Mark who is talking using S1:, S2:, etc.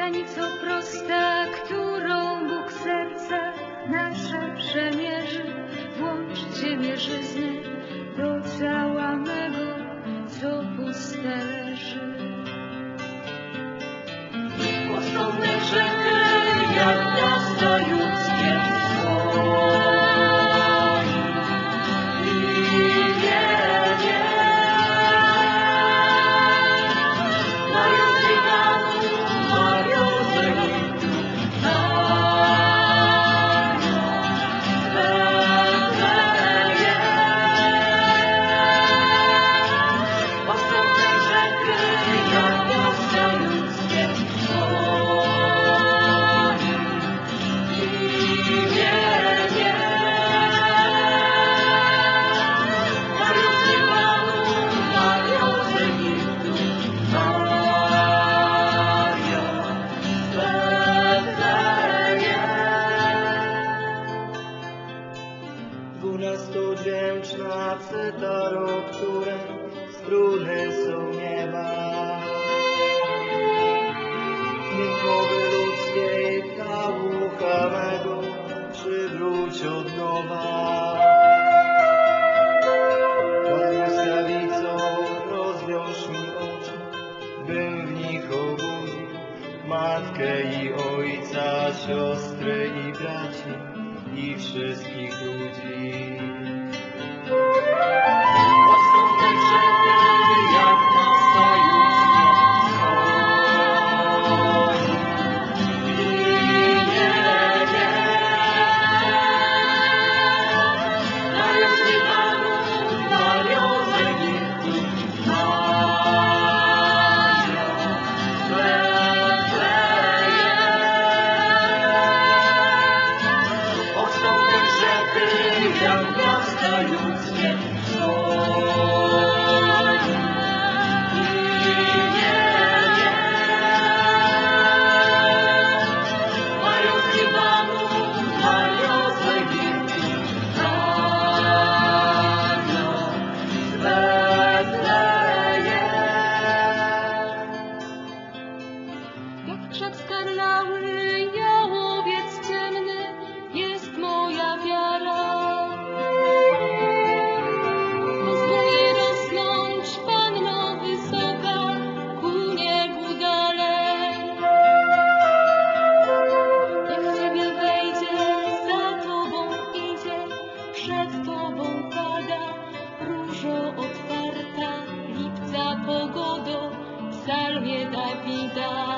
S1: granico prosta, którą Bóg serca nasze przemierzy. Włączcie mierzyzny do ciała mego, co puste leży. Osobne rzeky, jak miasta ludzkie,
S2: dźwięczna cytaru, które struny są nieba. Niech mowy ludzkiej na ucha mego przywróć od nowa. Pod błyskawicą rozwiąż mi oczy, bym w nich obudził matkę i ojca, siostry i braci i wszystkich ludzi.
S1: Krzak skarlały, jałowiec ciemny, jest moja wiara. Pozwól jej rosnąć, Panno wysoka, ku niebu dalej. Niech Ciebie wejdzie, za Tobą idzie, przed Tobą pada, różo otwarta, lipca pogodo, w psalmie Dawida.